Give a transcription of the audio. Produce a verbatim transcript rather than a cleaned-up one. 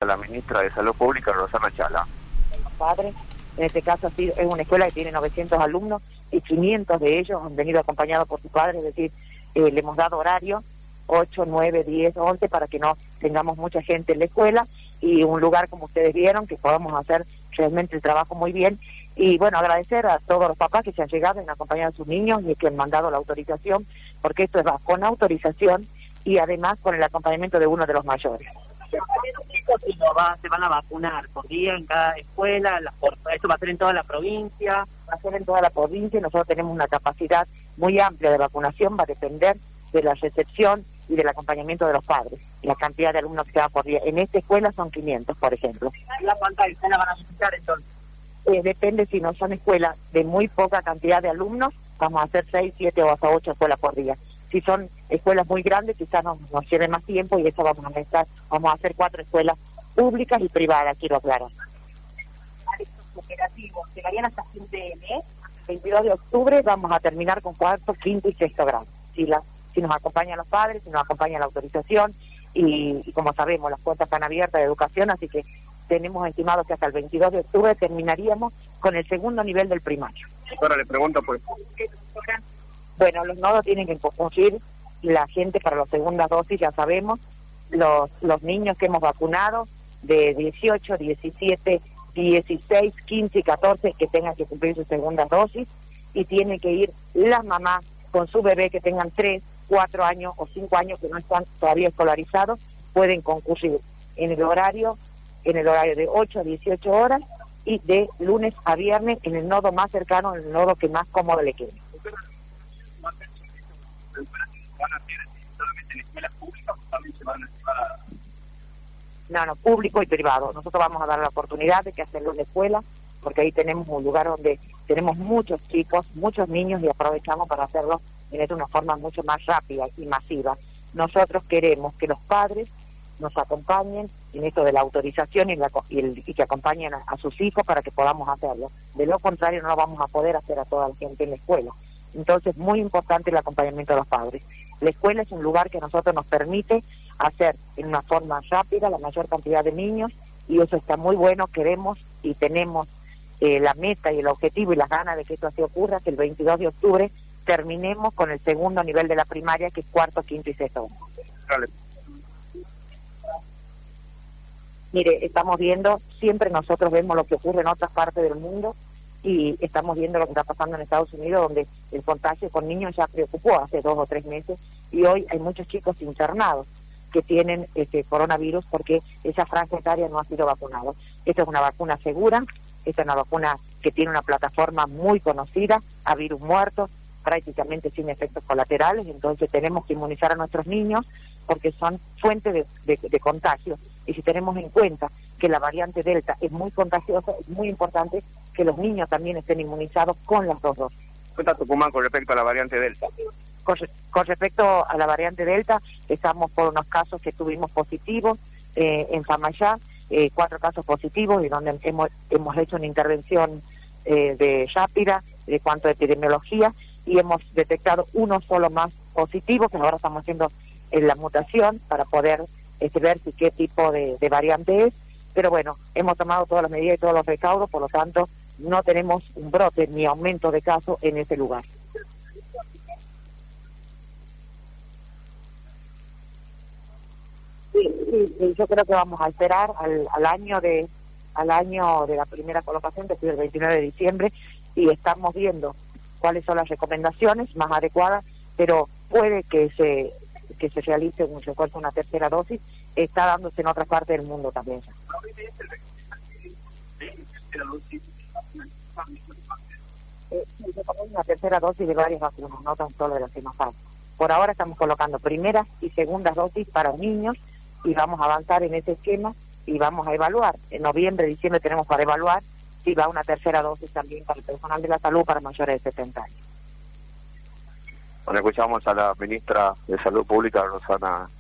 la ministra de Salud Pública, Rosana Chala. Los padres, en este caso es una escuela que tiene novecientos alumnos y quinientos de ellos han venido acompañados por sus padres, es decir, eh, le hemos dado horario ocho, nueve, diez, once para que no tengamos mucha gente en la escuela y un lugar como ustedes vieron que podamos hacer realmente el trabajo muy bien. Y bueno, agradecer a todos los papás que se han llegado en acompañar a sus niños y que han mandado la autorización, porque esto va con autorización y además con el acompañamiento de uno de los mayores. Y no va, se van a vacunar por día en cada escuela, la, por, esto va a ser en toda la provincia. Va a ser en toda la provincia y nosotros tenemos una capacidad muy amplia de vacunación, va a depender de la recepción y del acompañamiento de los padres, la cantidad de alumnos que se va por día. En esta escuela son quinientos, por ejemplo. ¿La cuántas escuelas van a visitar entonces? Eh, depende, si no son escuelas de muy poca cantidad de alumnos, vamos a hacer seis, siete o hasta ocho escuelas por día. Si son escuelas muy grandes, quizás nos, nos lleve más tiempo y eso vamos a necesitar, vamos a hacer cuatro escuelas públicas y privadas, quiero aclarar. Estos operativos que varían hasta fin de mes. veintidós de octubre vamos a terminar con cuarto, quinto y sexto grado. Si, la, si nos acompañan los padres, si nos acompaña la autorización y, y como sabemos, las puertas están abiertas de educación, así que tenemos estimado que hasta el veintidós de octubre terminaríamos con el segundo nivel del primario. Ahora le pregunto, pues, bueno, los nodos tienen que conseguir la gente para las segundas dosis, ya sabemos, los, los niños que hemos vacunado de dieciocho, diecisiete, dieciséis, quince y catorce que tengan que cumplir sus segundas dosis y tienen que ir las mamás con su bebé que tengan tres, cuatro años o cinco años que no están todavía escolarizados, pueden concurrir en el horario, en el horario de ocho a dieciocho horas y de lunes a viernes en el nodo más cercano, en el nodo que más cómodo le quede. ¿Van a ser solamente en escuelas públicas o también se van a llevar? No, no, público y privado. Nosotros vamos a dar la oportunidad de que hacerlo en la escuela, porque ahí tenemos un lugar donde tenemos muchos chicos, muchos niños y aprovechamos para hacerlo en una forma mucho más rápida y masiva. Nosotros queremos que los padres nos acompañen en esto de la autorización y, la, y, el, y que acompañen a, a sus hijos para que podamos hacerlo. De lo contrario no lo vamos a poder hacer a toda la gente en la escuela. Entonces, muy importante el acompañamiento de los padres. La escuela es un lugar que a nosotros nos permite hacer en una forma rápida la mayor cantidad de niños y eso está muy bueno. Queremos y tenemos eh, la meta y el objetivo y las ganas de que esto así ocurra, que el veintidós de octubre terminemos con el segundo nivel de la primaria, que es cuarto, quinto y sexto. Dale. Mire, estamos viendo, siempre nosotros vemos lo que ocurre en otras partes del mundo y estamos viendo lo que está pasando en Estados Unidos, donde el contagio con niños ya preocupó hace dos o tres meses y hoy hay muchos chicos internados que tienen este coronavirus porque esa franja etaria no ha sido vacunada. Esta es una vacuna segura, esta es una vacuna que tiene una plataforma muy conocida, a virus muerto, prácticamente sin efectos colaterales, entonces tenemos que inmunizar a nuestros niños porque son fuente de, de, de contagio. Y si tenemos en cuenta que la variante Delta es muy contagiosa, es muy importante que los niños también estén inmunizados con las dos dosis. ¿Qué está Tucumán con respecto a la variante Delta? Con, con respecto a la variante Delta, estamos por unos casos que tuvimos positivos eh, en Famayá, eh, cuatro casos positivos, y donde hemos, hemos hecho una intervención eh, de rápida de cuanto a epidemiología, y hemos detectado uno solo más positivo, que ahora estamos haciendo eh, la mutación para poder este, ver si qué tipo de, de variante es, pero bueno, hemos tomado todas las medidas y todos los recaudos, por lo tanto, no tenemos un brote ni aumento de casos en ese lugar. Sí, sí, sí, yo creo que vamos a esperar al, al año de al año de la primera colocación, que es el veintinueve de diciembre, y estamos viendo cuáles son las recomendaciones más adecuadas, pero puede que se que se realice un refuerzo, una tercera dosis, está dándose en otras partes del mundo también. Eh, sí, se pone una tercera dosis de varias vacunas, no tan solo de la Sinopharm. Por ahora estamos colocando primeras y segundas dosis para niños y vamos a avanzar en ese esquema y vamos a evaluar. En noviembre, diciembre tenemos para evaluar si va una tercera dosis también para el personal de la salud para mayores de setenta años. Bueno, escuchamos a la ministra de Salud Pública, Rosana